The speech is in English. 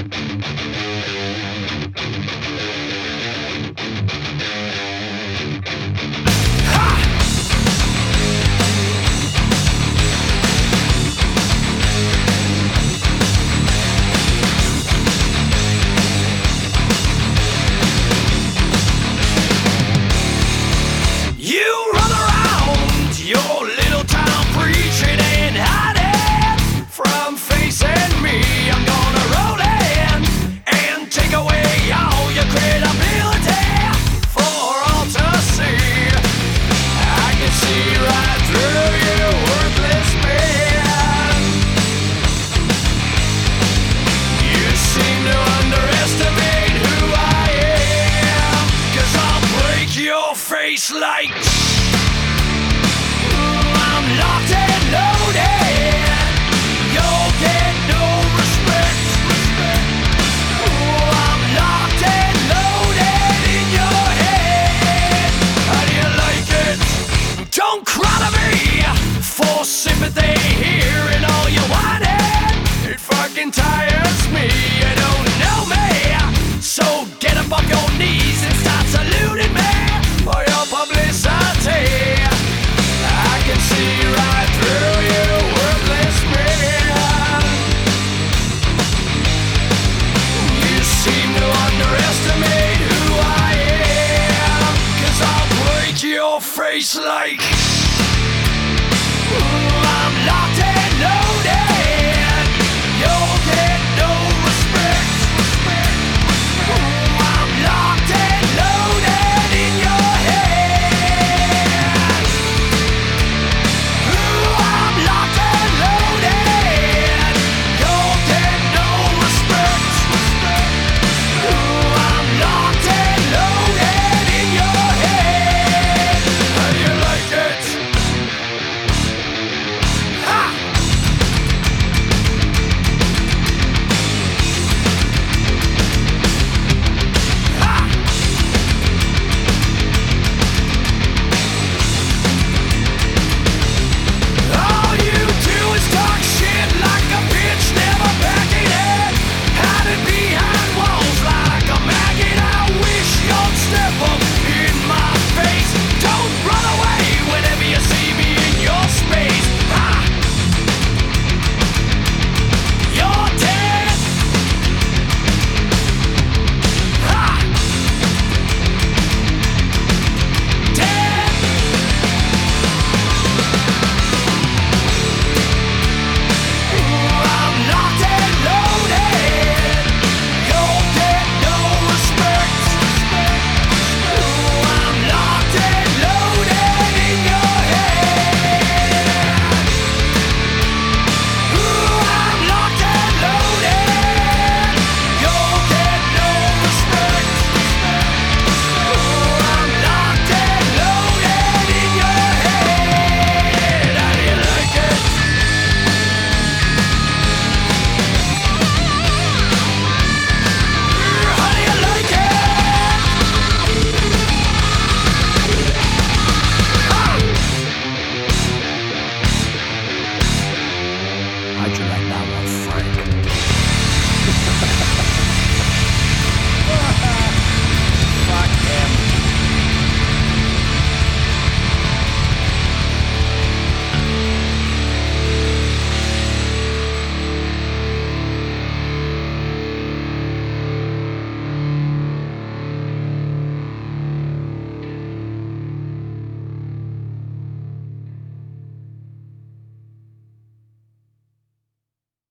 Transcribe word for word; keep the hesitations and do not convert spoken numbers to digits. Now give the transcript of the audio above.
Face like I'm locked and loaded. You'll get no respect. Ooh, I'm locked and loaded in your head. How do you like it? Don't cry to me for sympathy here and all you wanted. It fucking tires me. You don't know me, so get up off your knees and start saluting me. For your publicity, I can see right through you, worthless man. You seem to underestimate who I am, 'cause I'll break your face like